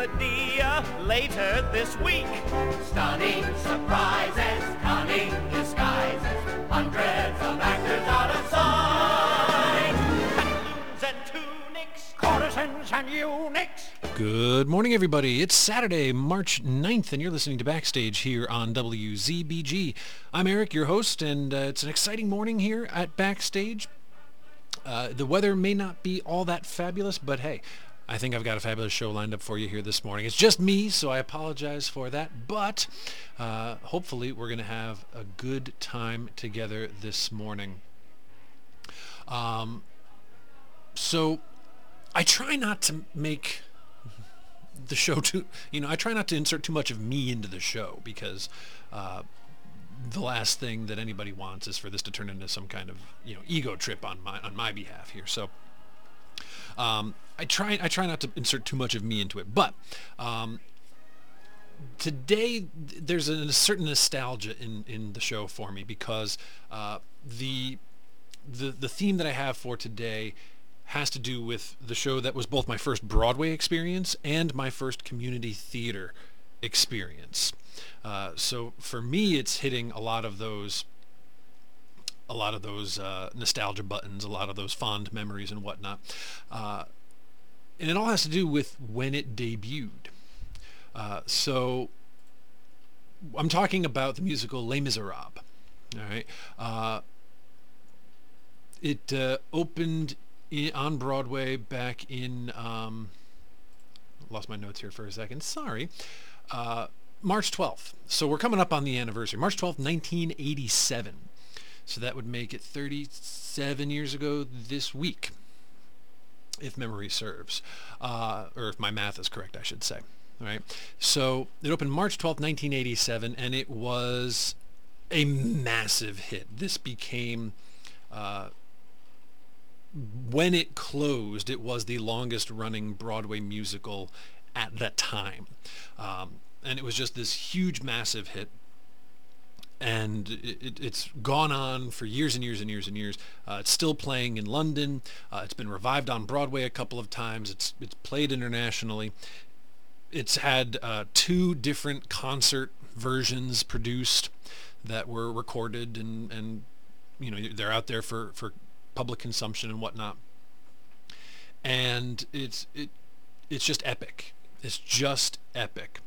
comedy later this week. Stunning surprises, cunning disguises, hundreds of actors out of sight. Pantaloons and tunics, Courtesans and eunuchs. Good morning, everybody. It's Saturday, March 9th, and you're listening to Backstage here on WZBG. I'm Eric, your host, and it's an exciting morning here at Backstage. The weather may not be all that fabulous, but hey, I think I've got a fabulous show lined up for you here this morning. It's just me, so I apologize for that, but hopefully we're going to have a good time together this morning. So I try not to make the show I try not to insert too much of me into the show, because the last thing that anybody wants is for this to turn into some kind of ego trip on my behalf here. So I try not to insert too much of me into it, but today there's a certain nostalgia in the show for me, because the theme that I have for today has to do with the show that was both my first Broadway experience and my first community theater experience. So for me, it's hitting a lot of those nostalgia buttons, a lot of those fond memories and whatnot. And it all has to do with when it debuted. So I'm talking about the musical Les Miserables. All right. It opened on Broadway back in, lost my notes here for a second, sorry, March 12th. So we're coming up on the anniversary, March 12th, 1987. So that would make it 37 years ago this week, if memory serves, or if my math is correct, I should say. All right. So it opened March 12th, 1987, and it was a massive hit. This became, when it closed, it was the longest running Broadway musical at that time. And it was just this huge, massive hit. And it's gone on for years and years and years and years. It's still playing in London. It's been revived on Broadway a couple of times. It's played internationally. It's had 2 different concert versions produced that were recorded, and they're out there for public consumption and whatnot. And it's just epic. It's just epic.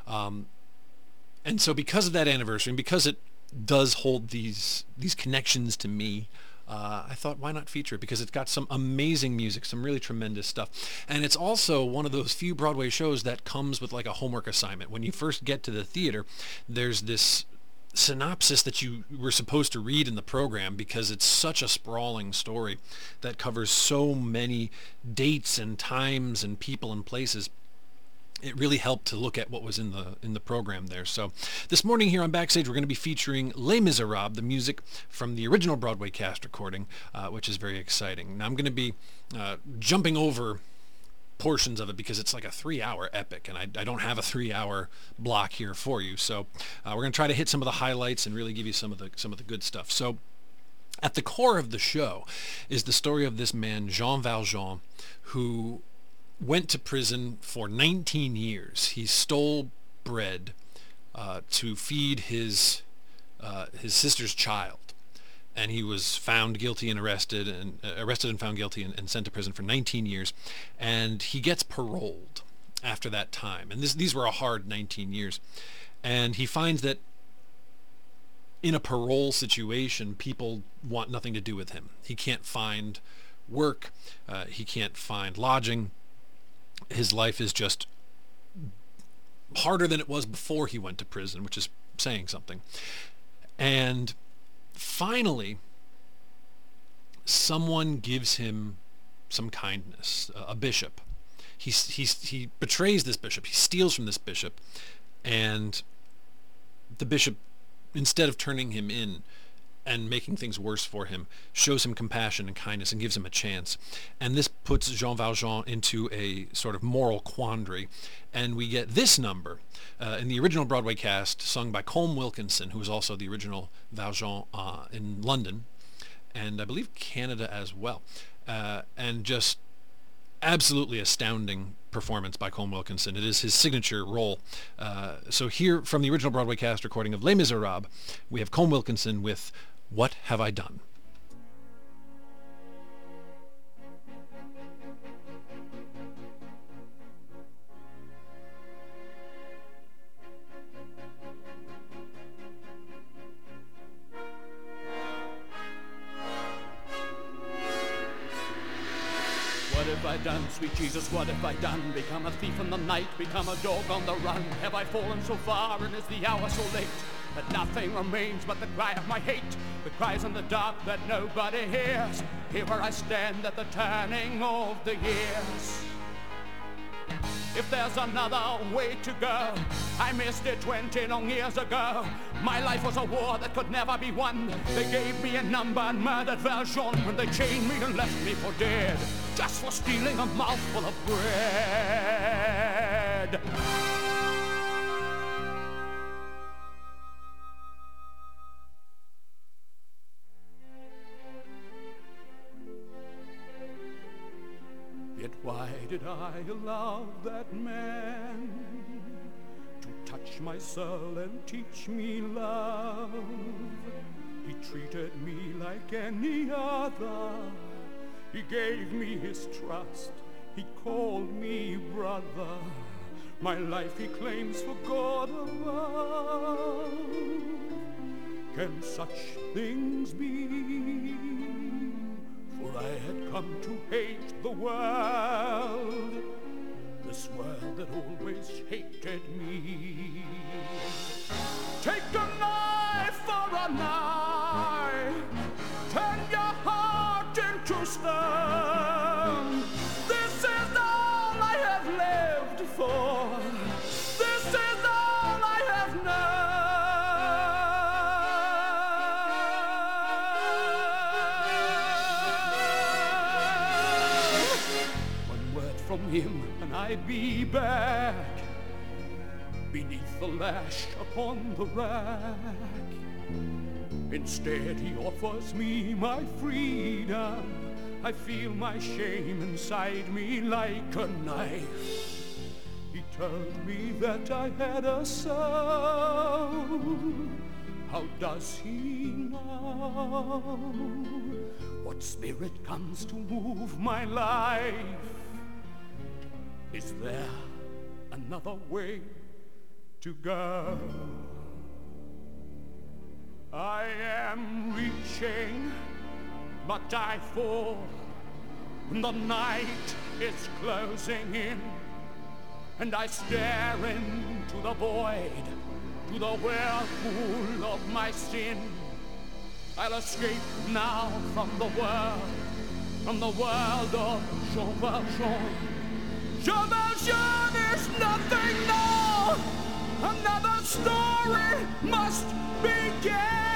And so because of that anniversary, and because it does hold these connections to me, I thought, why not feature it? Because it's got some amazing music, some really tremendous stuff. And it's also one of those few Broadway shows that comes with like a homework assignment. When you first get to the theater, there's this synopsis that you were supposed to read in the program, because it's such a sprawling story that covers so many dates and times and people and places. It really helped to look at what was in the program there. So this morning here on Backstage, we're going to be featuring Les Miserables, the music from the original Broadway cast recording, which is very exciting. Now I'm going to be jumping over portions of it because it's like a 3-hour epic, and I don't have a 3-hour block here for you. So we're going to try to hit some of the highlights and really give you some of the good stuff. So at the core of the show is the story of this man, Jean Valjean, who went to prison for 19 years. He stole bread to feed his sister's child, and he was found guilty and arrested and found guilty and sent to prison for 19 years. And he gets paroled after that time. And these were a hard 19 years. And he finds that in a parole situation, people want nothing to do with him. He can't find work. He can't find lodging. His life is just harder than it was before he went to prison, which is saying something. And finally, someone gives him some kindness, a bishop. He betrays this bishop. He steals from this bishop, and the bishop, instead of turning him in and making things worse for him, shows him compassion and kindness and gives him a chance. And this puts Jean Valjean into a sort of moral quandary. And we get this number in the original Broadway cast, sung by Colm Wilkinson, who was also the original Valjean in London, and I believe Canada as well. And just absolutely astounding performance by Colm Wilkinson. It is his signature role. So here, from the original Broadway cast recording of Les Miserables, we have Colm Wilkinson with What Have I Done? What have I done, sweet Jesus, what have I done? Become a thief in the night, become a dog on the run. Have I fallen so far, and is the hour so late, that nothing remains but the cry of my hate? The cries in the dark that nobody hears, here where I stand at the turning of the years. If there's another way to go, I missed it 20 long years ago. My life was a war that could never be won. They gave me a number and murdered Valjean when they chained me and left me for dead, just for stealing a mouthful of bread. Yet why did I allow that man to touch my soul and teach me love? He treated me like any other. He gave me his trust. He called me brother. My life he claims for God above. Can such things be? For I had come to hate the world, this world that always hated me. Take a knife for a knife, turn your heart into stone. This is all I have lived for. This is all I have known. From him and I'd be back beneath the lash upon the rack. Instead he offers me my freedom. I feel my shame inside me like a knife. He told me that I had a soul. How does he know? What spirit comes to move my life? Is there another way to go? I am reaching, but I fall when the night is closing in, and I stare into the void, to the whirlpool of my sin. I'll escape now from the world of Jean Valjean. Jean Valjean is nothing now. Another story must begin.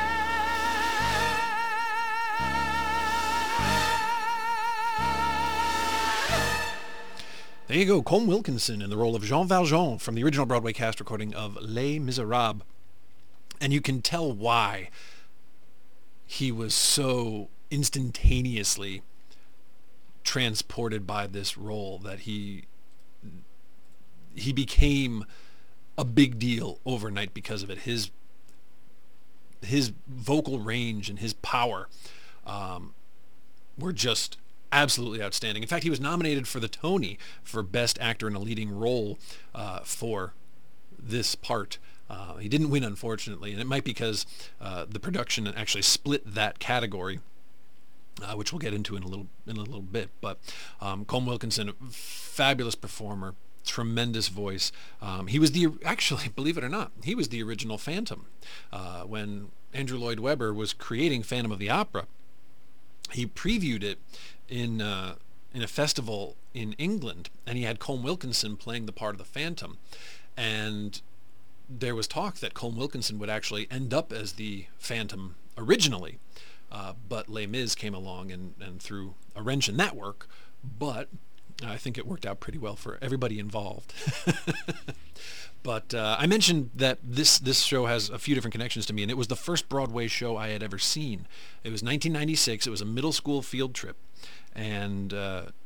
There you go, Colm Wilkinson in the role of Jean Valjean from the original Broadway cast recording of Les Miserables. And you can tell why he was so instantaneously transported by this role, that he became a big deal overnight because of it. His vocal range and his power were just absolutely outstanding. In fact, he was nominated for the Tony for Best Actor in a Leading Role for this part. He didn't win, unfortunately, and it might be because the production actually split that category, which we'll get into in a little bit. But Colm Wilkinson, fabulous performer, tremendous voice. He was actually, believe it or not, he was the original Phantom. When Andrew Lloyd Webber was creating Phantom of the Opera, he previewed it in a festival in England, and he had Colm Wilkinson playing the part of the Phantom. And there was talk that Colm Wilkinson would actually end up as the Phantom originally, but Les Mis came along and threw a wrench in that work. But I think it worked out pretty well for everybody involved. But I mentioned that this show has a few different connections to me, and it was the first Broadway show I had ever seen. It was 1996. It was a middle school field trip, and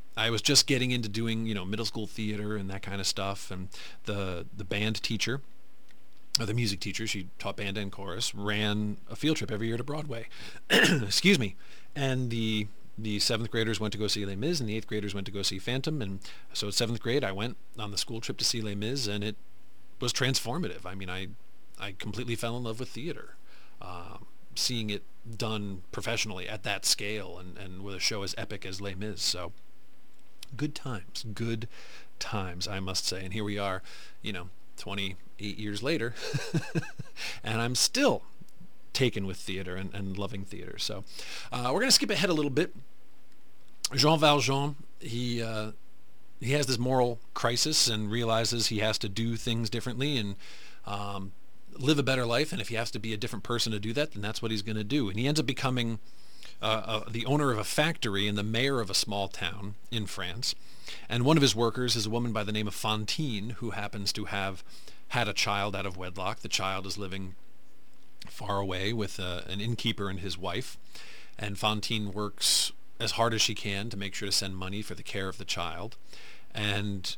I was just getting into doing, middle school theater and that kind of stuff. And the band teacher, or the music teacher, she taught band and chorus, ran a field trip every year to Broadway. Excuse me. And the 7th graders went to go see Les Mis, and the 8th graders went to go see Phantom. And so at 7th grade, I went on the school trip to see Les Mis, and it was transformative. I mean, I completely fell in love with theater. Seeing it done professionally at that scale, and with a show as epic as Les Mis. So good times, I must say. And here we are, 28 years later, and I'm still taken with theater and loving theater. So we're going to skip ahead a little bit. Jean Valjean, he has this moral crisis and realizes he has to do things differently and live a better life, and if he has to be a different person to do that, then that's what he's going to do. And he ends up becoming the owner of a factory and the mayor of a small town in France. And one of his workers is a woman by the name of Fantine, who happens to have had a child out of wedlock. The child is living far away with an innkeeper and his wife. And Fantine works as hard as she can to make sure to send money for the care of the child. And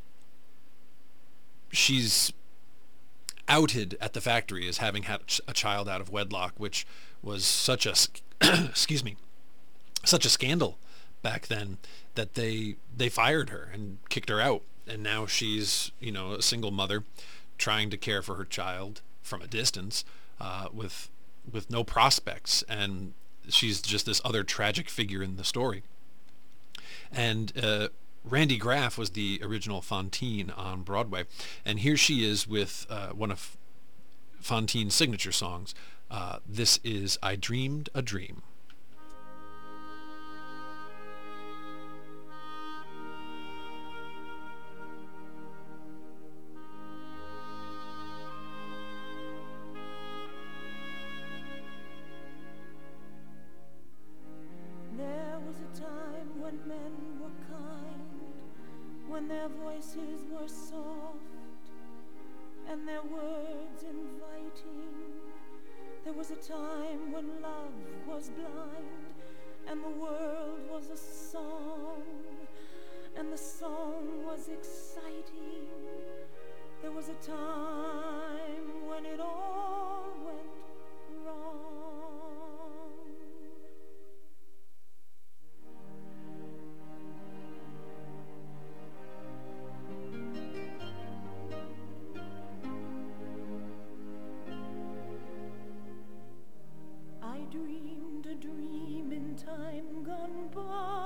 she's outed at the factory as having had a child out of wedlock, which was such a excuse me, such a scandal back then that they fired her and kicked her out. And now she's a single mother trying to care for her child from a distance, with no prospects, and she's just this other tragic figure in the story. And Randy Graff was the original Fantine on Broadway, and here she is with one of Fantine's signature songs. This is I Dreamed a Dream. There was a time when men were kind, when their voices were soft and their words inviting. There was a time when love was blind and the world was a song and the song was exciting. There was a time when it all went wrong. I dreamed a dream in time gone by,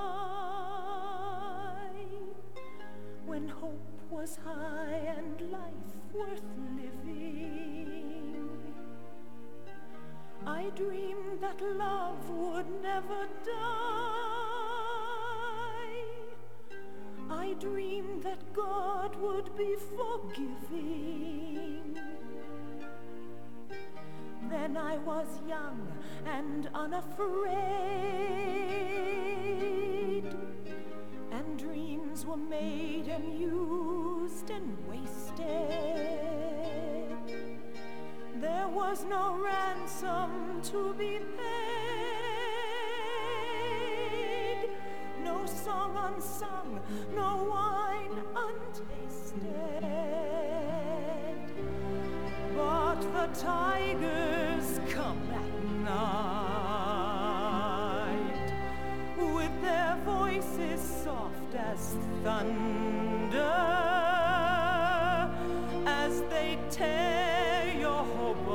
when hope was high and life worth living. I dreamed that love would never die. I dreamed that God would be forgiving. Then I was young and unafraid, and dreams were made and used and wasted. There was no ransom to be paid, no song unsung, no wine untasted. But the tigers come at night, with their voices soft as thunder, as they tear your hope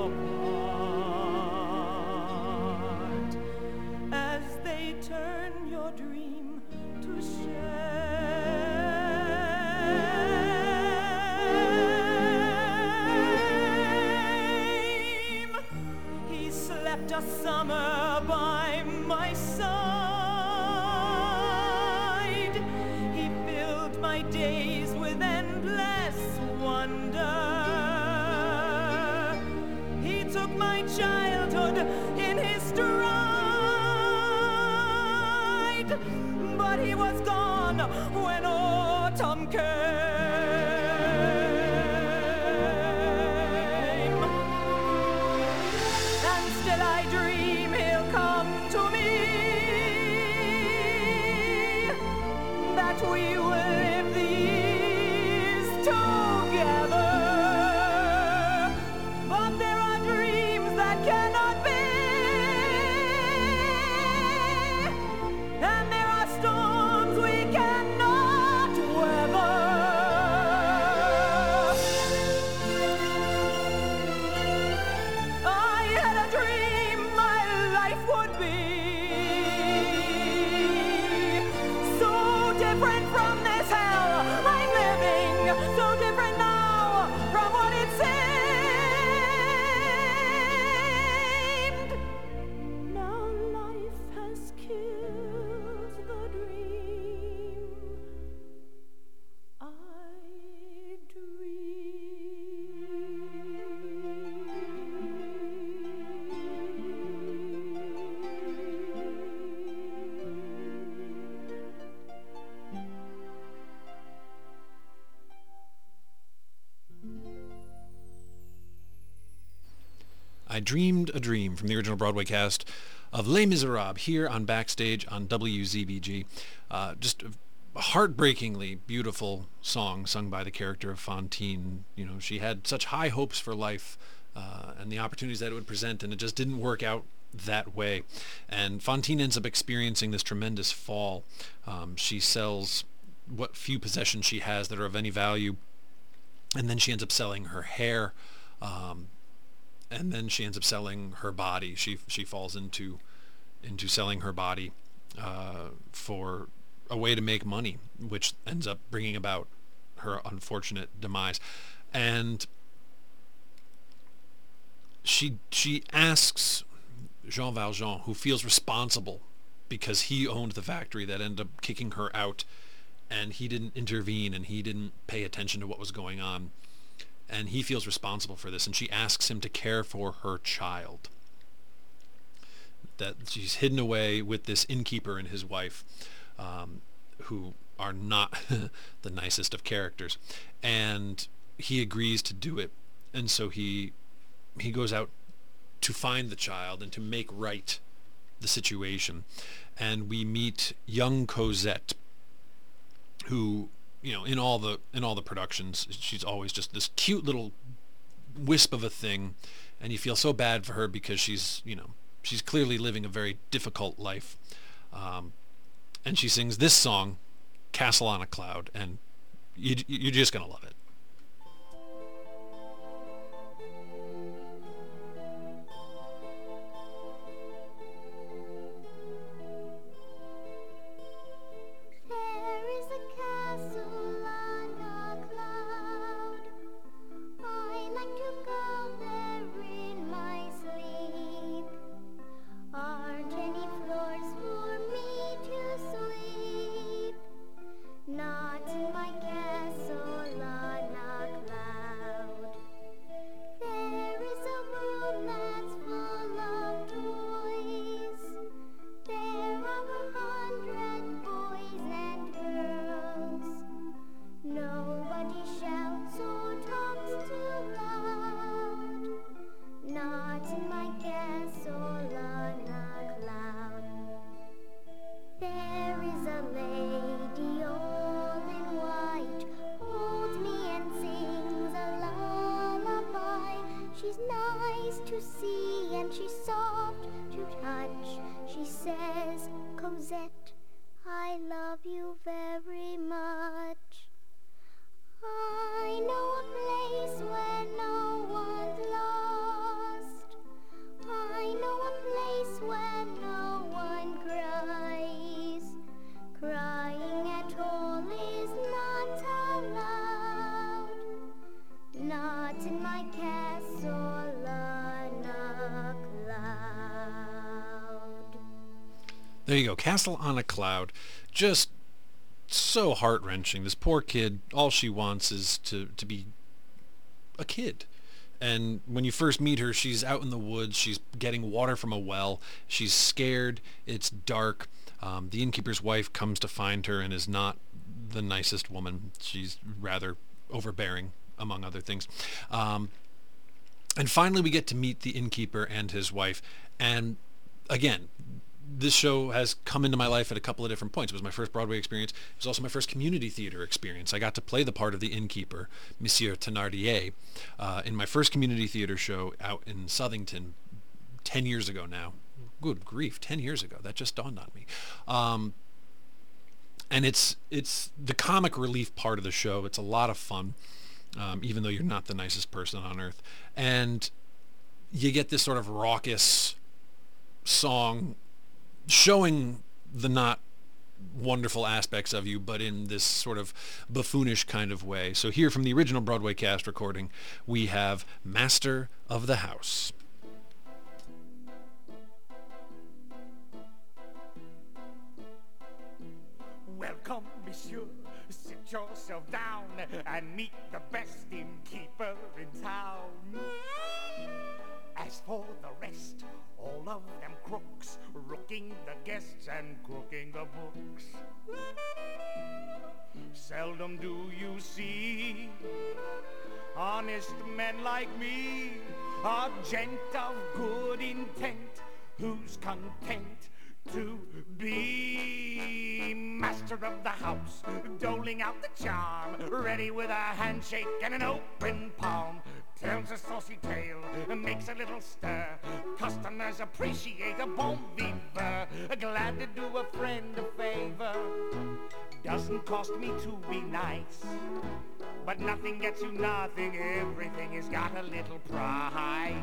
apart, as they turn your dream to shame. He slept a summer by my side. He filled my days with endless wonder. He took my childhood in his stride, but he was gone when autumn came. And still I dream he'll come to me, that we will live the years together. But there are dreams that cannot be, and there are storms we cannot weather. I had a dream my life would be so different from this hell I'm living, so different now from what it seemed. Now life has killed the dream I I Dreamed a Dream from the original Broadway cast of Les Miserables here on Backstage on WZBG. Just a heartbreakingly beautiful song sung by the character of Fantine. You know, she had such high hopes for life and the opportunities that it would present, and it just didn't work out that way. And Fantine ends up experiencing this tremendous fall. She sells what few possessions she has that are of any value, and then she ends up selling her hair, and then she ends up selling her body. She falls into selling her body for a way to make money, which ends up bringing about her unfortunate demise. And she asks Jean Valjean, who feels responsible because he owned the factory that ended up kicking her out, and he didn't intervene and he didn't pay attention to what was going on, and he feels responsible for this, and she asks him to care for her child that she's hidden away with this innkeeper and his wife, who are not the nicest of characters. And he agrees to do it, and so he goes out to find the child and to make right the situation. And we meet young Cosette, who, you know, in all the productions, she's always just this cute little wisp of a thing, and you feel so bad for her because she's clearly living a very difficult life. And she sings this song, Castle on a Cloud, and you're just gonna love it. Cosette, I love you very much. I know a place where no one's lost. I know a place where no one cries. Crying at all is not allowed. Not in my castle on a cloud. There you go, Castle on a Cloud. Just so heart-wrenching. This poor kid, all she wants is to be a kid. And when you first meet her, she's out in the woods. She's getting water from a well. She's scared. It's dark. The innkeeper's wife comes to find her and is not the nicest woman. She's rather overbearing, among other things. And finally we get to meet the innkeeper and his wife. And again, this show has come into my life at a couple of different points. It was my first Broadway experience. It was also my first community theater experience. I got to play the part of the innkeeper, Monsieur Thénardier, in my first community theater show out in Southington 10 years ago now. Good grief, 10 years ago. That just dawned on me. And it's the comic relief part of the show. It's a lot of fun, even though you're not the nicest person on earth. And you get this sort of raucous song showing the not wonderful aspects of you, but in this sort of buffoonish kind of way. So here from the original Broadway cast recording, we have Master of the House. Welcome, monsieur. Sit yourself down and meet the best innkeeper in town. As for the rest, all of them crooks, rooking the guests and crooking the books. Seldom do you see honest men like me, a gent of good intent, who's content to be master of the house, doling out the charm, ready with a handshake and an open palm. Tells a saucy tale, makes a little stir. Customers appreciate a bon vivant. Glad to do a friend a favor. Doesn't cost me to be nice, but nothing gets you nothing. Everything has got a little price.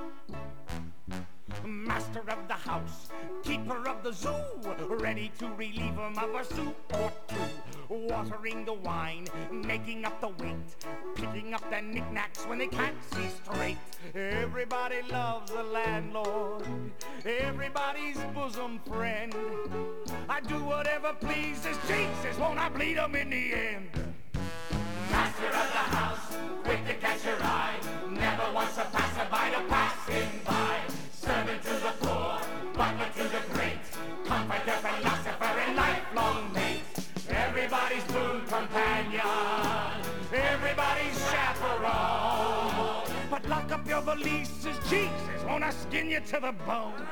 Master of the house, keeper of the zoo, ready to relieve him of a soup or two. Watering the wine, making up the weight, picking up the knickknacks when they can't see straight. Everybody loves the landlord, everybody's bosom friend. I do whatever pleases Jesus, won't I bleed him in the end? Master of the house, quick to catch your eye, never wants a passerby to pass him by. Servant to the poor, butler to the great, comforter, philosopher, and lifelong mate. Everybody's boon companion, everybody's chaperone. But lock up your valises, Jesus, won't I skin you to the bone?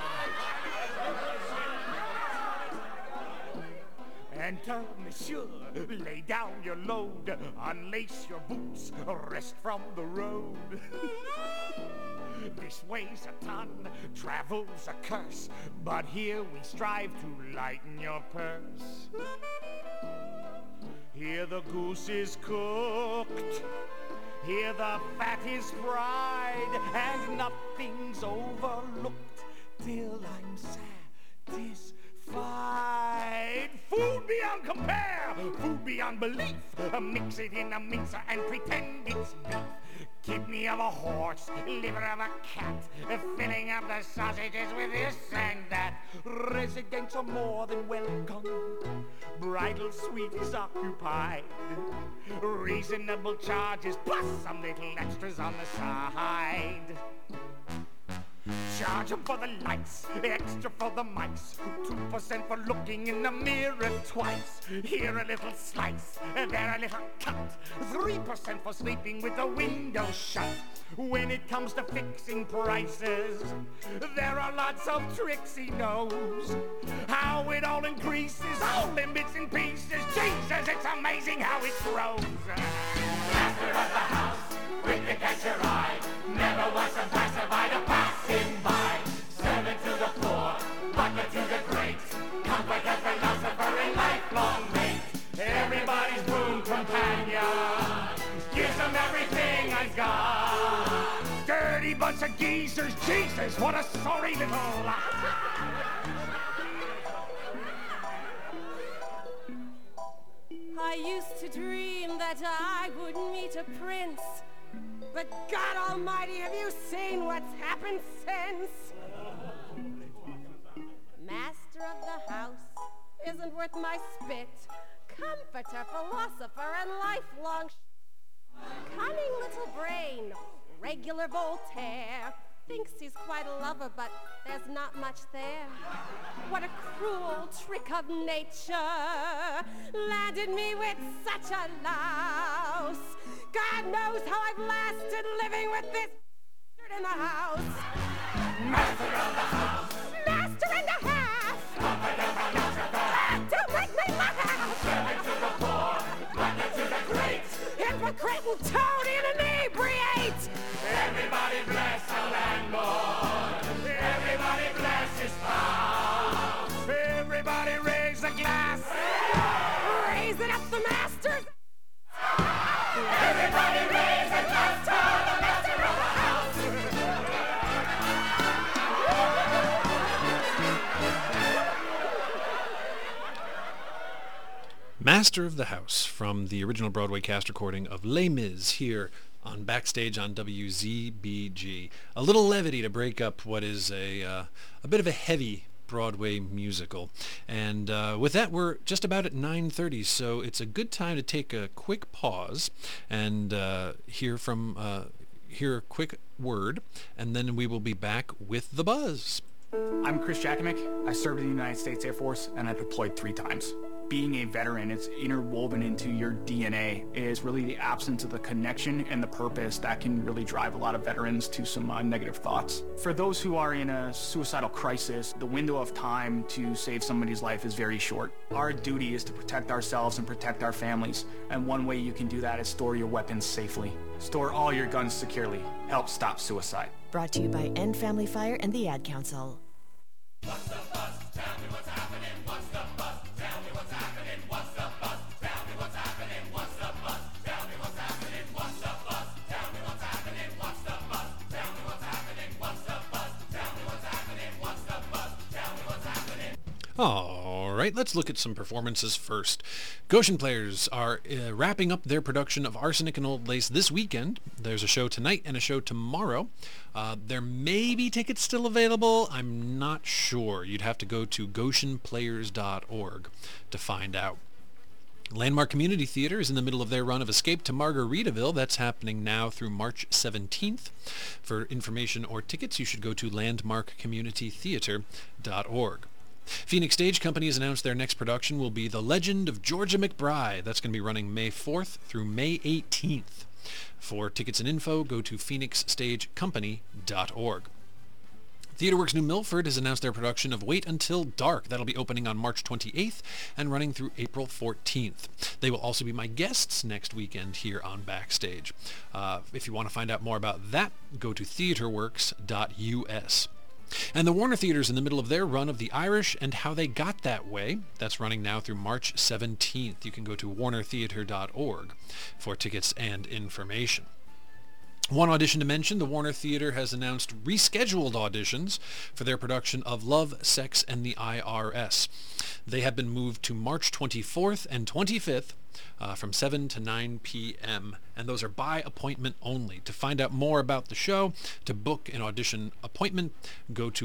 Enter, monsieur, lay down your load, unlace your boots, rest from the road. This weighs a ton, travel's a curse, but here we strive to lighten your purse. Here the goose is cooked, here the fat is fried, and nothing's overlooked till I'm satisfied. Food beyond compare, food beyond belief. Mix it in a mixer and pretend it's beef. Kidney of a horse, liver of a cat, filling up the sausages with this and that. Residents are more than welcome, bridal suite is occupied. Reasonable charges plus some little extras on the side. Charge them for the lights, extra for the mice, 2% for looking in the mirror twice. Here a little slice, there a little cut, 3% for sleeping with the window shut. When it comes to fixing prices, there are lots of tricks he knows. How it all increases, all in bits and pieces. Jesus, it's amazing how it grows. Master of the house, quick to catch your eye, never wants a passerby to pass him by. Servant to the poor, butler to the great, comforter, philosopher, and lifelong mate. Everybody's boon companion, gives them everything I've got. Dirty bunch of geezers, Jesus, what a sorry little lot. I used to dream that I would meet a prince, but God Almighty, have you seen what's happened since? Master of the house isn't worth my spit. Comforter, philosopher, and lifelong cunning little brain, regular Voltaire. Thinks he's quite a lover, but there's not much there. What a cruel trick of nature landed me with such a louse. God knows how I've lasted living with this in the house. Master of the house, Master and a half, To make me laugh. Hypocrite and toad and inebriate. Everybody bless the landlord. Everybody bless his spouse. Everybody raise a glass. Raise it up the masters. Everybody raise a glass to the master of the house. Master of the House from the original Broadway cast recording of Les Mis here on Backstage on WZBG. A little levity to break up what is a bit of a heavy Broadway musical. And with that, we're just about at 9:30, so it's a good time to take a quick pause and hear a quick word, and then we will be back with The Buzz. I'm Chris Jakimick. I served in the United States Air Force, and I deployed 3 times. Being a veteran, it's interwoven into your DNA. It is really the absence of the connection and the purpose that can really drive a lot of veterans to some negative thoughts. For those who are in a suicidal crisis, the window of time to save somebody's life is very short. Our duty is to protect ourselves and protect our families, and one way you can do that is store your weapons safely. Store all your guns securely. Help stop suicide. Brought to you by End Family Fire and the Ad Council. What's the buzz? Tell me what's happening. What's the buzz? Tell me what's happening. What's the buzz? Tell me what's happening. What's the buzz? Tell me what's happening. What's the buzz? Tell me what's happening. What's the buzz? Tell me what's happening. What's the buzz? Tell me what's happening. What's the buzz? Tell me what's happening. All right, let's look at some performances first. Goshen Players are wrapping up their production of Arsenic and Old Lace this weekend. There's a show tonight and a show tomorrow. There may be tickets still available. I'm not sure. You'd have to go to goshenplayers.org to find out. Landmark Community Theater is in the middle of their run of Escape to Margaritaville. That's happening now through March 17th. For information or tickets, you should go to landmarkcommunitytheater.org. Phoenix Stage Company has announced their next production will be The Legend of Georgia McBride. That's going to be running May 4th through May 18th. For tickets and info, go to phoenixstagecompany.org. TheatreWorks New Milford has announced their production of Wait Until Dark. That'll be opening on March 28th and running through April 14th. They will also be my guests next weekend here on Backstage. If you want to find out more about that, go to theatreworks.us. And the Warner Theater's in the middle of their run of The Irish and How They Got That Way. That's running now through March 17th. You can go to warnertheater.org for tickets and information. One audition to mention, the Warner Theater has announced rescheduled auditions for their production of Love, Sex, and the IRS. They have been moved to March 24th and 25th from 7 to 9 p.m., and those are by appointment only. To find out more about the show, to book an audition appointment, go to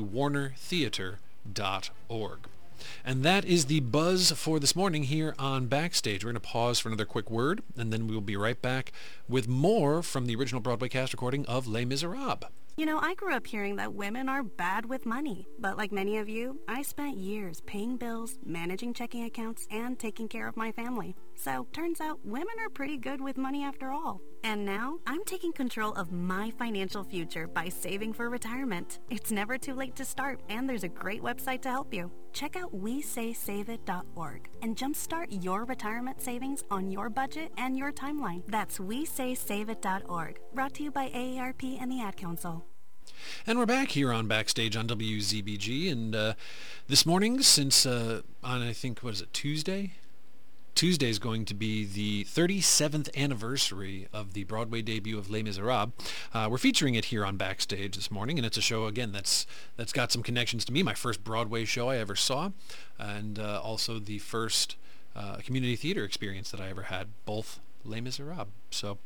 warnertheater.org. And that is the buzz for this morning here on Backstage. We're going to pause for another quick word, and then we'll be right back with more from the original Broadway cast recording of Les Miserables. You know, I grew up hearing that women are bad with money. But like many of you, I spent years paying bills, managing checking accounts, and taking care of my family. So, turns out women are pretty good with money after all. And now, I'm taking control of my financial future by saving for retirement. It's never too late to start, and there's a great website to help you. Check out WeSaySaveIt.org and jumpstart your retirement savings on your budget and your timeline. That's WeSaySaveIt.org. Brought to you by AARP and the Ad Council. And we're back here on Backstage on WZBG, and this morning, since on I think, what is it, Tuesday? Tuesday is going to be the 37th anniversary of the Broadway debut of Les Miserables. We're featuring it here on Backstage this morning, and it's a show, again, that's got some connections to me. My first Broadway show I ever saw, and also the first community theater experience that I ever had, both Les Miserables. So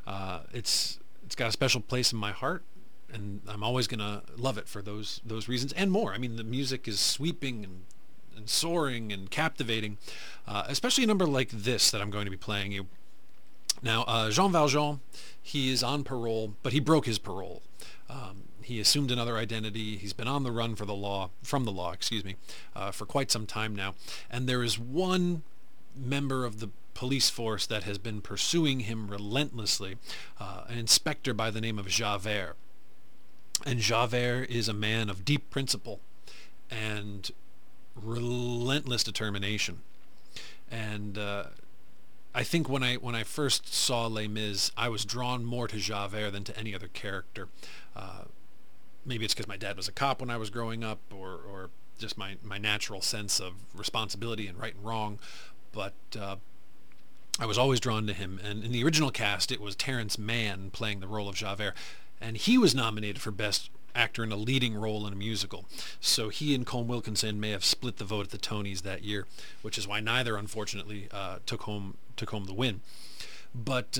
it's got a special place in my heart, and I'm always going to love it for those reasons and more. I mean, the music is sweeping and soaring and captivating, especially a number like this that I'm going to be playing you. Now, Jean Valjean, he is on parole, but he broke his parole. He assumed another identity. He's been on the run from the law, for quite some time now. And there is one member of the police force that has been pursuing him relentlessly, an inspector by the name of Javert. And Javert is a man of deep principle and relentless determination. And I think when I first saw Les Mis, I was drawn more to Javert than to any other character. Maybe it's because my dad was a cop when I was growing up, or just my natural sense of responsibility and right and wrong. But I was always drawn to him. And in the original cast, it was Terrence Mann playing the role of Javert. And he was nominated for Best Actor in a Leading Role in a Musical. So he and Colm Wilkinson may have split the vote at the Tonys that year, which is why neither, unfortunately, took home the win. But,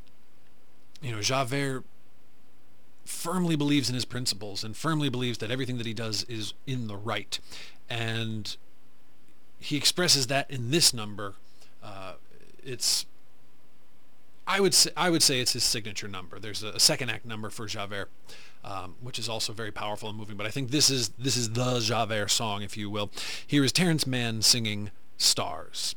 Javert firmly believes in his principles and firmly believes that everything that he does is in the right. And he expresses that in this number. I would say it's his signature number. There's a second act number for Javert, which is also very powerful and moving. But I think this is the Javert song, if you will. Here is Terrence Mann singing Stars.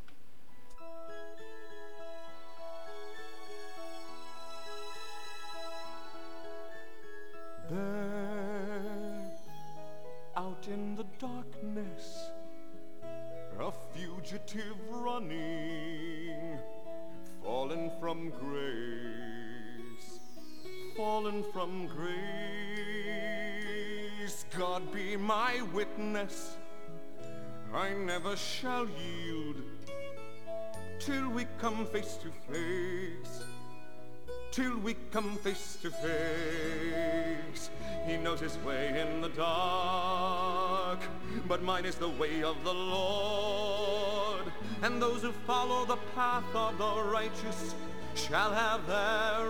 There, out in the darkness, a fugitive running, fallen from grace, fallen from grace. God be my witness, I never shall yield till we come face to face. Till we come face to face. He knows his way in the dark, but mine is the way of the Lord. And those who follow the path of the righteous shall have their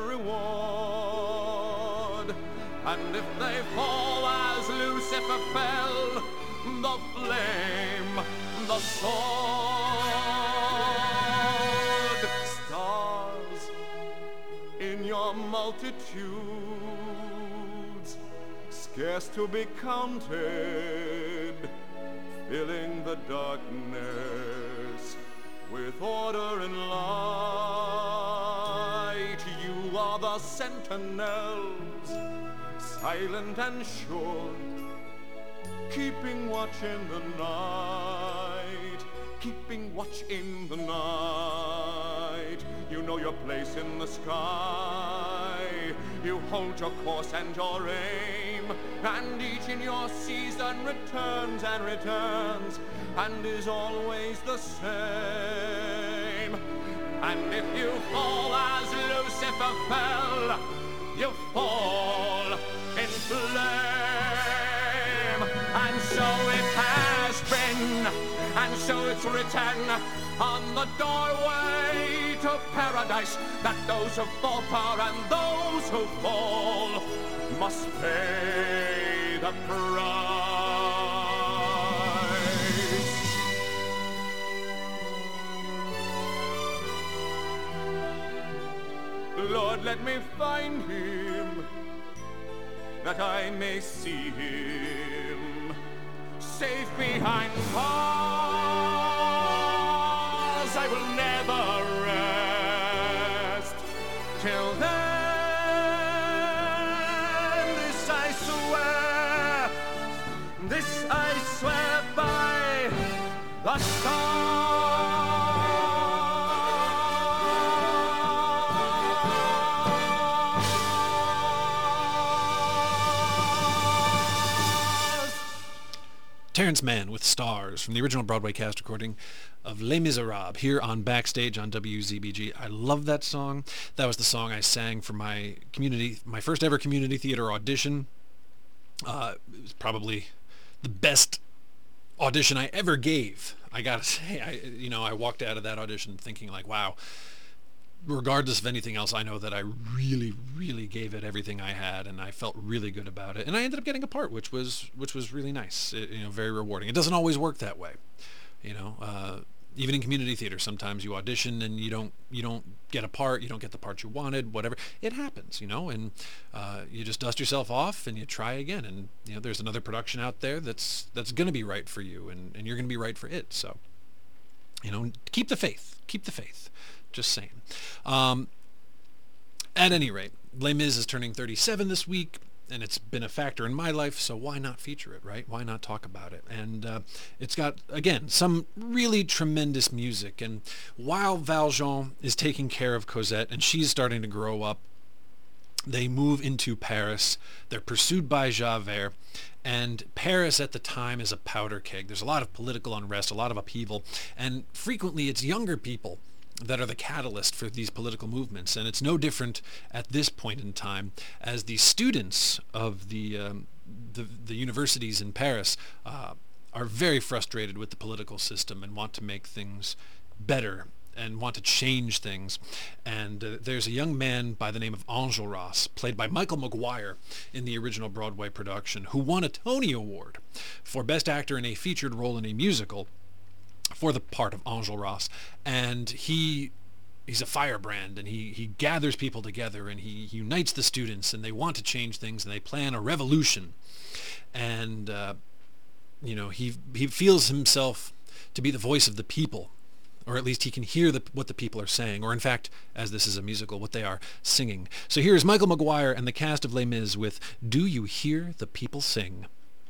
reward. And if they fall as Lucifer fell, the flame, the sword, stars in your multitudes, scarce to be counted, filling the darkness with order and light. You are the sentinels, silent and sure, keeping watch in the night, keeping watch in the night. You know your place in the sky, you hold your course and your aim, and each in your season returns and returns, and is always the same. And if you fall as Lucifer fell, you fall in flame. And so it has been, and so it's written on the doorway to paradise, that those who falter and those who fall must pay the price. Lord, let me find him, that I may see him safe behind bars. I will never rest till then. This I swear by the stars. Terrence Mann with Stars from the original Broadway cast recording of Les Miserables here on Backstage on WZBG. I love that song. That was the song I sang for my first ever community theater audition. It was probably the best audition I ever gave. I gotta say, I walked out of that audition thinking like, wow, regardless of anything else, I know that I really, really gave it everything I had, and I felt really good about it. And I ended up getting a part, which was really nice. Very rewarding. It doesn't always work that way, even in community theater. Sometimes you audition and you don't get a part, you don't get the part you wanted, whatever. It happens, and you just dust yourself off and you try again. And there's another production out there that's going to be right for you, and you're going to be right for it. So, keep the faith. Keep the faith. Just saying. At any rate, Les Mis is turning 37 this week, and it's been a factor in my life, so why not feature it, right? Why not talk about it? And it's got, again, some really tremendous music. And while Valjean is taking care of Cosette and she's starting to grow up, they move into Paris. They're pursued by Javert, and Paris at the time is a powder keg. There's a lot of political unrest, a lot of upheaval, and frequently it's younger people that are the catalyst for these political movements. And it's no different at this point in time, as the students of the universities in Paris are very frustrated with the political system and want to make things better and want to change things. And there's a young man by the name of Enjolras, played by Michael Maguire in the original Broadway production, who won a Tony Award for Best Actor in a Featured Role in a Musical for the part of Enjolras. And he's a firebrand, and he gathers people together, and he unites the students, and they want to change things, and they plan a revolution. And he feels himself to be the voice of the people, or at least he can hear what the people are saying, or in fact, as this is a musical, what they are singing. So here's Michael Maguire and the cast of Les Mis with Do You Hear the People Sing?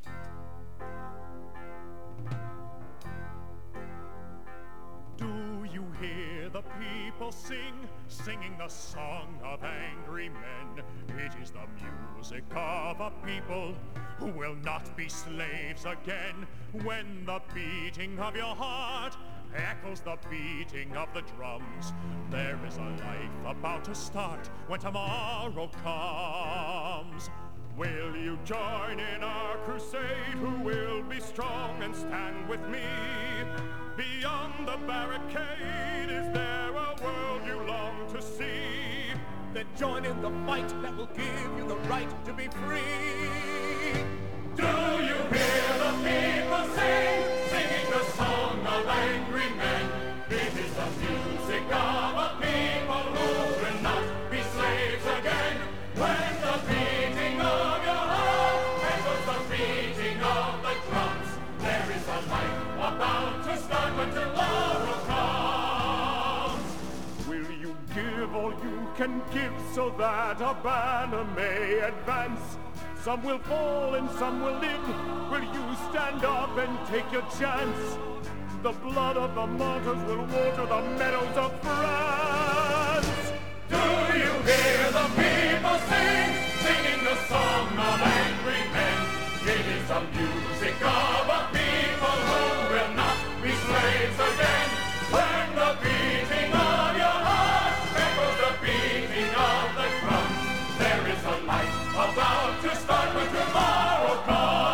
Do you hear the people sing, singing the song of angry men? It is the music of a people who will not be slaves again. When the beating of your heart echoes the beating of the drums, there is a life about to start when tomorrow comes. Will you join in our crusade? Who will be strong and stand with me? Beyond the barricade, is there a world you long to see? Then join in the fight that will give you the right to be free. Do you hear the people sing, singing the song of angry men? It is the music of a people who will not be slaves again. When the beating of your heart echoes the beating of the drums, there is a life about to start when tomorrow comes. Will you give all you can give so that a banner may advance? Some will fall and some will live. Will you stand up and take your chance? The blood of the martyrs will water the meadows of France. Do you hear the people sing, singing the song of angry men? It is the music of a people who will not be slaves again. When the beating of your heart echoes the beating of the drums, there is a life about to start when tomorrow comes.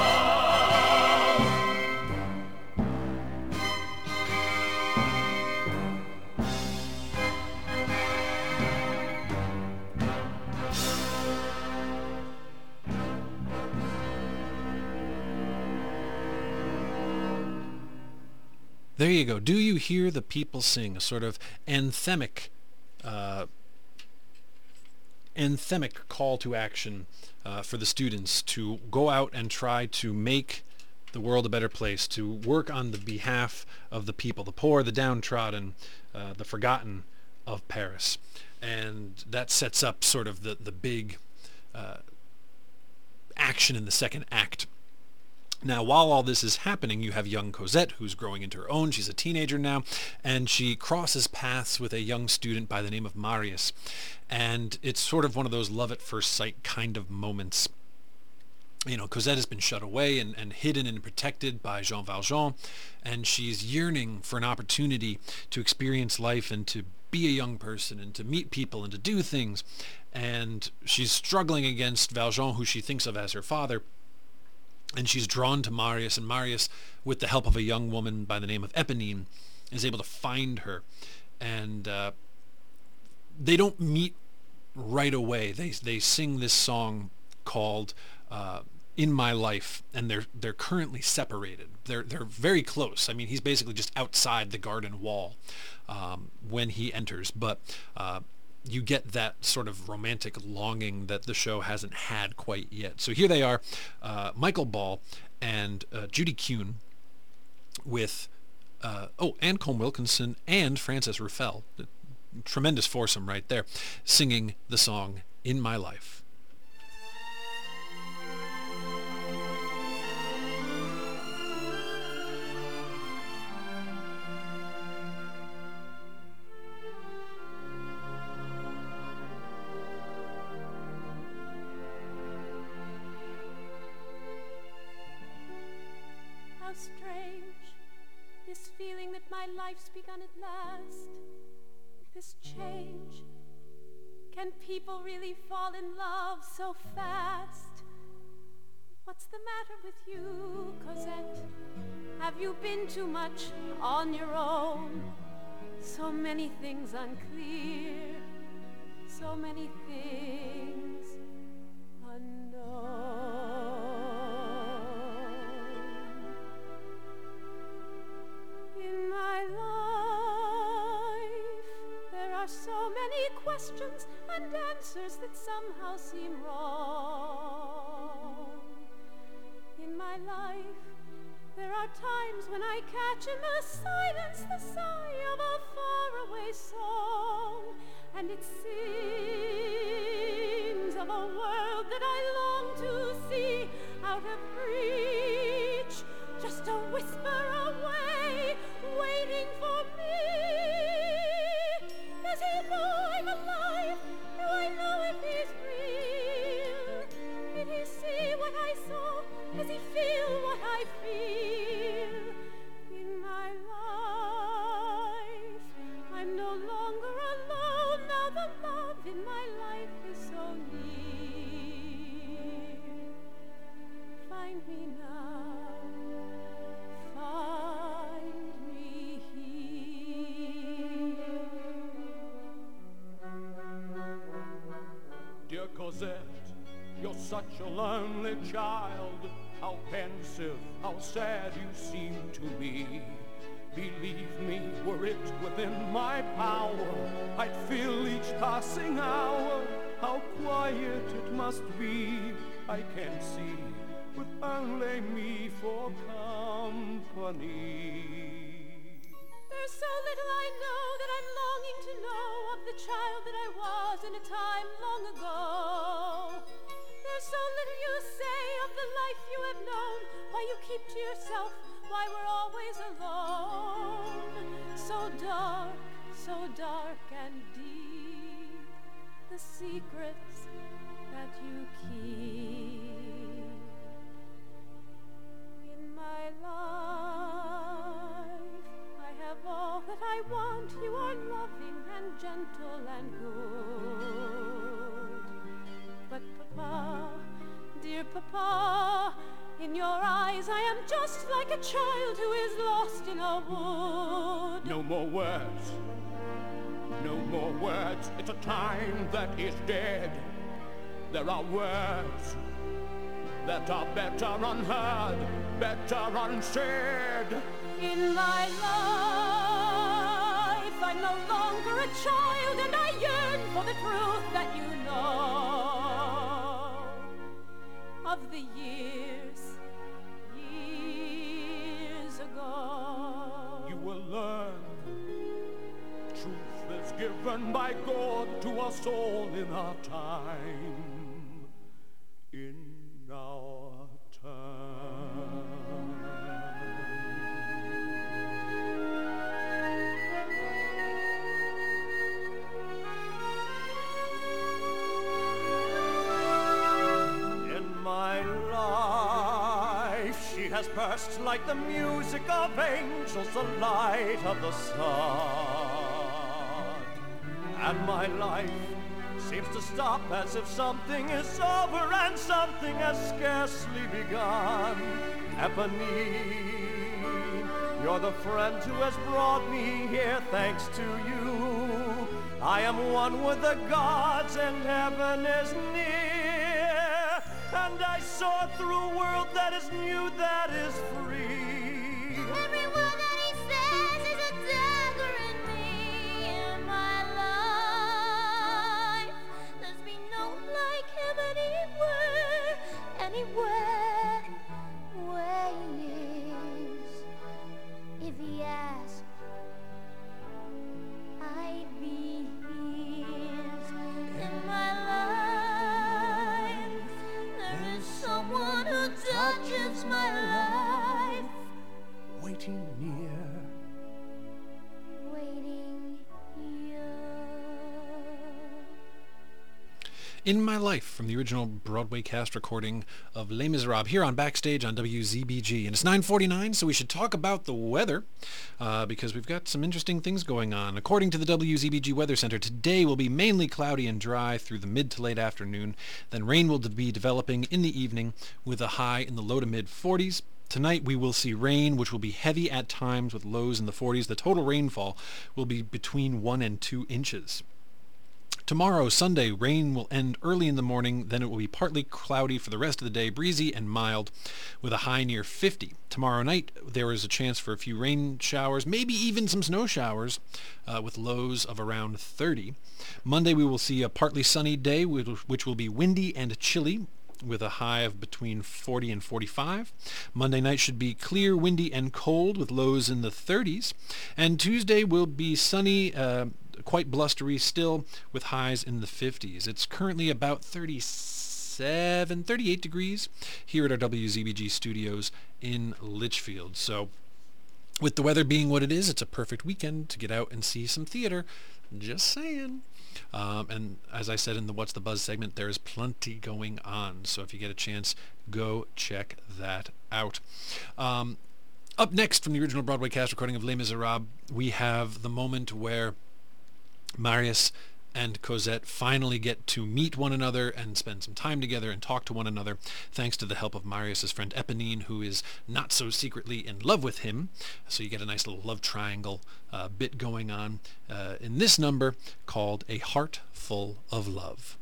There you go. Do you hear the people sing? A sort of anthemic call to action for the students to go out and try to make the world a better place, to work on the behalf of the people, the poor, the downtrodden, the forgotten of Paris. And that sets up sort of the big action in the second act. Now, while all this is happening, you have young Cosette, who's growing into her own. She's a teenager now, and she crosses paths with a young student by the name of Marius. And it's sort of one of those love at first sight kind of moments. You know, Cosette has been shut away and hidden and protected by Jean Valjean, and she's yearning for an opportunity to experience life and to be a young person and to meet people and to do things. And she's struggling against Valjean, who she thinks of as her father. And she's drawn to Marius, and Marius, with the help of a young woman by the name of Eponine, is able to find her. And they don't meet right away. They sing this song called In My Life, and they're currently separated. They're very close. I mean, he's basically just outside the garden wall when he enters. But you get that sort of romantic longing that the show hasn't had quite yet. So here they are, Michael Ball and Judy Kuhn with, and Colm Wilkinson and Frances Ruffelle, tremendous foursome right there, singing the song In My Life. my life's begun at last. This change. Can people really fall in love so fast? What's the matter with you, Cosette? Have you been too much on your own? So many things unclear, so many things unknown. In my life, there are so many questions and answers that somehow seem wrong. In my life, there are times when I catch in the silence the sigh of a faraway song, and it sings of a world that I long to see out of reach, just a whisper away, waiting for me. Does he know I'm alive? Do I know if he's real? Did he see what I saw? Does he feel what I feel? In my life, I'm no longer alone. Now the love in my life is so near. Find me now. Find me here. Dear Cosette, you're such a lonely child. How pensive, how sad you seem to me. Believe me, were it within my power, I'd fill each passing hour. How quiet it must be, I can see, with only me for company. There's so little I know that I'm longing to know of the child that I was in a time long ago. There's so little you say of the life you have known, why you keep to yourself, why we're always alone. So dark and deep, the secrets that you keep. In my life, I have all that I want. You are loving and gentle and good. But Papa, dear Papa, in your eyes I am just like a child who is lost in a wood. No more words, no more words. It's a time that is dead. There are words that are better unheard, better unsaid. In my life, I'm no longer a child, and I yearn for the truth that you know of the years ago. You will learn truth is given by God to us all in our time. In our time. In my life, she has burst like the music of angels, the light of the sun. And my life seems to stop as if something is over and something has scarcely begun. Eponine, you're the friend who has brought me here thanks to you. I am one with the gods and heaven is near. And I soar through a world that is new, that is free. Every word that he says is a dagger in me. In my life, there's been no like him anywhere where he is. If he asks, I'd be his. In my life, there is someone who touches my life In My Life from the original Broadway cast recording of Les Miserables here on Backstage on WZBG. And it's 9:49, so we should talk about the weather because we've got some interesting things going on. According to the WZBG Weather Center, today will be mainly cloudy and dry through the mid to late afternoon. Then rain will be developing in the evening with a high in the low to mid 40s. Tonight we will see rain, which will be heavy at times with lows in the 40s. The total rainfall will be between 1 and 2 inches. Tomorrow, Sunday, rain will end early in the morning, then it will be partly cloudy for the rest of the day, breezy and mild, with a high near 50. Tomorrow night, there is a chance for a few rain showers, maybe even some snow showers, with lows of around 30. Monday, we will see a partly sunny day, which will be windy and chilly, with a high of between 40 and 45. Monday night should be clear, windy, and cold, with lows in the 30s. And Tuesday will be sunny, quite blustery still, with highs in the 50s. It's currently about 38 degrees here at our WZBG studios in Litchfield. So with the weather being what it is, it's a perfect weekend to get out and see some theater. Just saying. And as I said in the What's the Buzz segment, there is plenty going on. So if you get a chance, go check that out. Up next from the original Broadway cast recording of Les Miserables, we have the moment where Marius and Cosette finally get to meet one another and spend some time together and talk to one another, thanks to the help of Marius's friend Eponine, who is not so secretly in love with him. So you get a nice little love triangle bit going on in this number called A Heart Full of Love.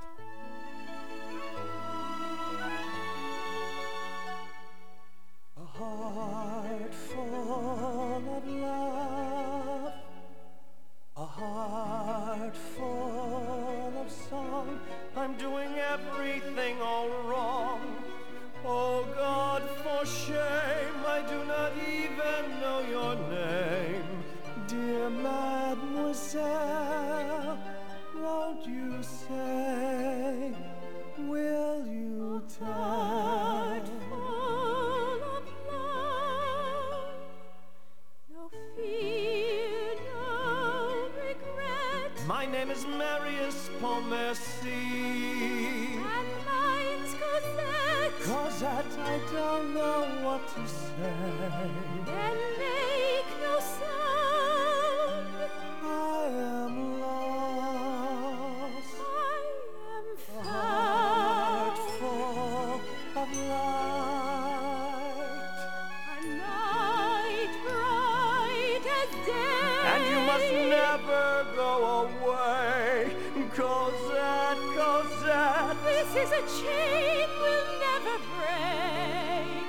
A heart full of love, a heart full of song. I'm doing everything all wrong. Oh God, for shame, I do not even know your name. Dear mademoiselle, won't you say, will you tell? Heart full of love, no fear, no regret. My name is Marius Pontmercy. And mine's Cosette. Cosette, I don't know what to say. Then make no sound. I am lost. I am A heart found. full of light. A night bright as day. And you must never go away. Cosette, Cosette. This is a chain we'll never break.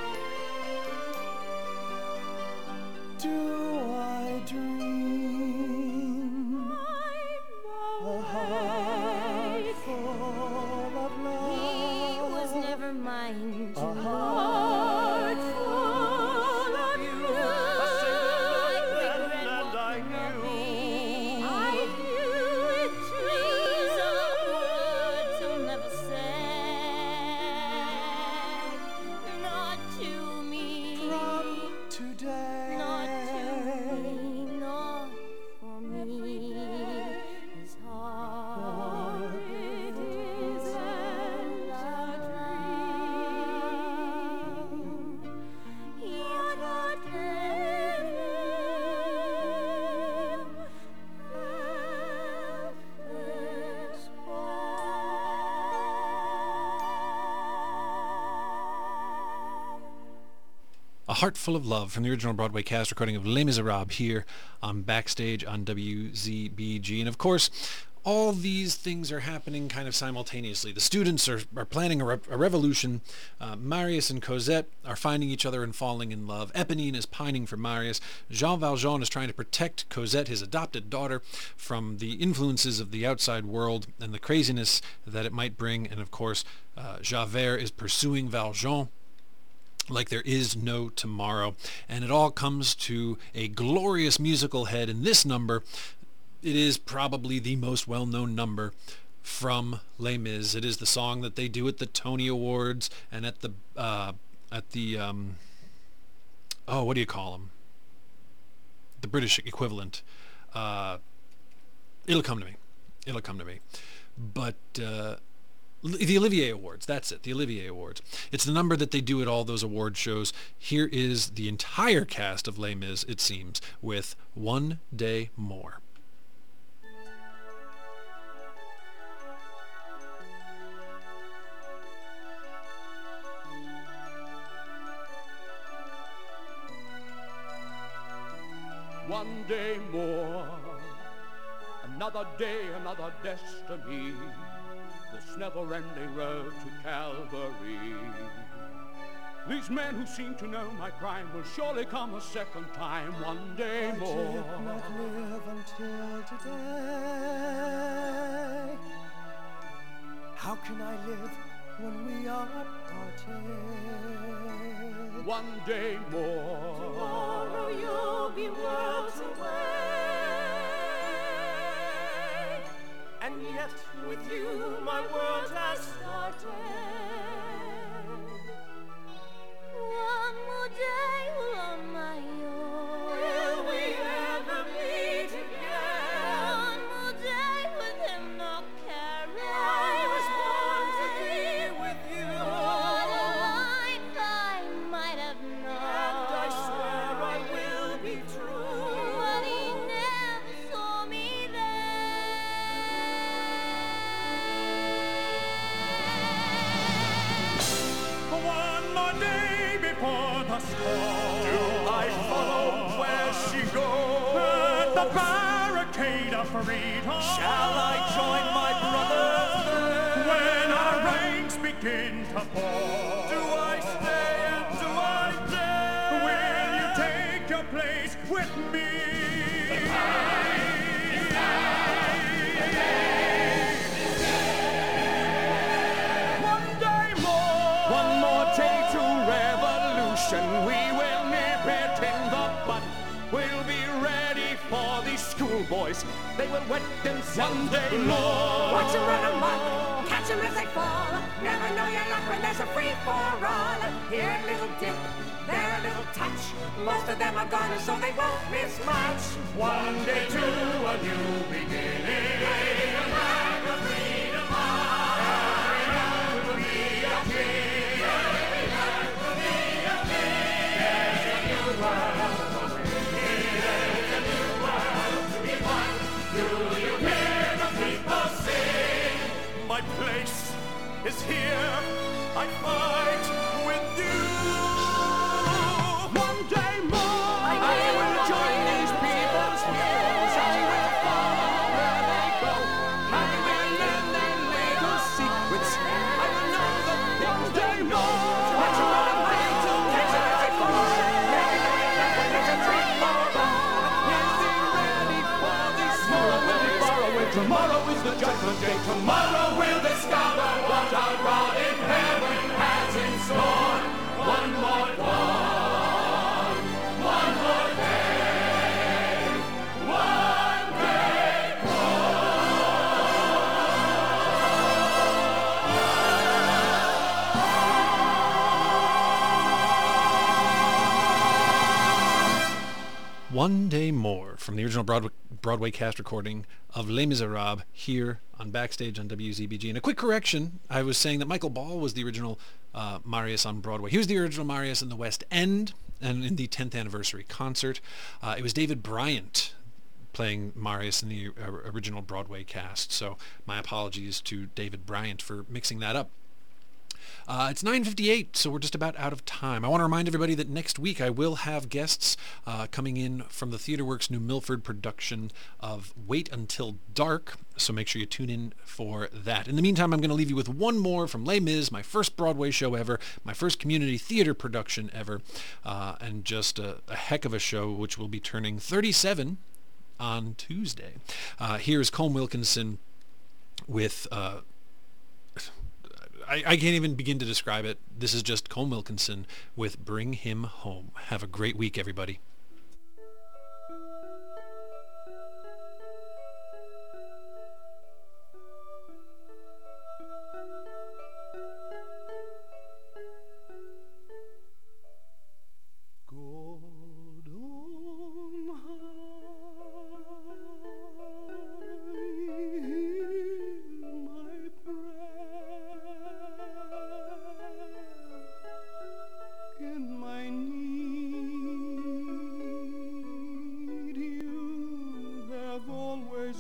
Do I dream? I'm A heart full of love. He was never mine A to heart full of you. A single I then regret and I what knew. I knew it These too. are words I'll never say. Not to me. From today. Not to me. Not for me. His heart It isn't a dream. Yet what A Heart Full of Love from the original Broadway cast recording of Les Miserables here on Backstage on WZBG. And of course, all these things are happening kind of simultaneously. The students are planning a revolution. Marius and Cosette are finding each other and falling in love. Eponine is pining for Marius. Jean Valjean is trying to protect Cosette, his adopted daughter, from the influences of the outside world and the craziness that it might bring. And of course, Javert is pursuing Valjean like there is no tomorrow. And it all comes to a glorious musical head in this number. It is probably the most well-known number from Les Mis. It is the song that they do at the Tony Awards and at the what do you call them? The British equivalent. It'll come to me. but the Olivier Awards, that's it, the Olivier Awards. It's the number that they do at all those award shows. Here is the entire cast of Les Mis, it seems, with One Day More. One day more, another day, another destiny, this never-ending road to Calvary. These men who seem to know my crime will surely come a second time, one day more. I did not live until today. How can I live when we are parted? One day more. Tomorrow you'll be worlds away, And yet with you my world has started. One more day on my own. Will we ever meet again? One more day with him not caring. I was born to be with you. What a life I might have known. And I swear I will be true. But he never saw me One more day before the storm. Do I follow where she goes? At the barricade of freedom. Shall I join my brothers there? When our ranks begin to fall. Do I stay and do I dare? Will you take your place with me? One day more. One more day to revolution. We will nip it in the bud. We'll be ready for these schoolboys. They will wet themselves. One day more. Watch them run amok, catch them as they fall. Never know your luck when there's a free-for-all. Here a little dip, there a little touch. Most of them are gone, so they won't miss much. One day to a new beginning. A flag of freedom on. Every man will be a king. Every man will be a king. There's a new world for me. There's a new world to be won. Do you hear the people sing? My place is here. I fight with you. One day more. I will join these people's heroes. I will follow where they go. I will learn their little secrets. I will know that one day more. Watch them run away to catch them as they fall. Never know your luck when there's a free-for-all. We'll be ready for this moment. Tomorrow is the judgment day. Tomorrow we'll discover what our God in heaven has in store. One more dawn, one more day, one day One Day More, from the original Broadway cast recording of Les Miserables, here on Backstage on WZBG. And a quick correction, I was saying that Michael Ball was the original Marius on Broadway. He was the original Marius in the West End and in the 10th anniversary concert. It was David Bryant playing Marius in the original Broadway cast. So my apologies to David Bryant for mixing that up. It's 9:58, so we're just about out of time. I want to remind everybody that next week I will have guests coming in from the TheatreWorks New Milford production of Wait Until Dark, so make sure you tune in for that. In the meantime, I'm going to leave you with one more from Les Mis, my first Broadway show ever, my first community theater production ever, and just a heck of a show, which will be turning 37 on Tuesday. Here's Colm Wilkinson with... I can't even begin to describe it. This is just Colm Wilkinson with Bring Him Home. Have a great week, everybody.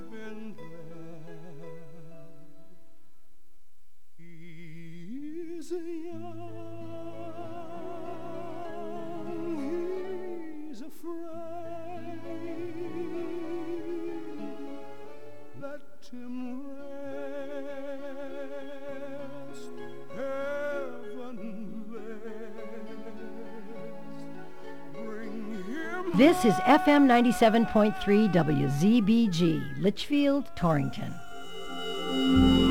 been there. He's young, he's afraid. Let him rest, heaven bless. Bring him. This is FM 97.3 WZBG, Litchfield, Torrington.